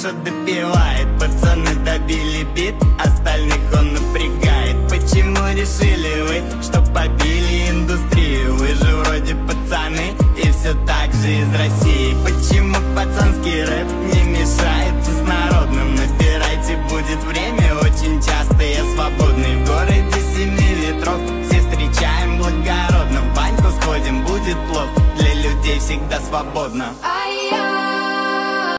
хорошо допивает. Пацаны добили бит, остальных он напрягает. Почему решили вы, что побили индустрию? Вы же вроде пацаны и все так же из России. Почему пацанский рэп не мешается с народным? Набирайте, будет время, очень часто я свободный. В городе 7 ветров все встречаем благородно. В баньку сходим, будет плов, для людей всегда свободно.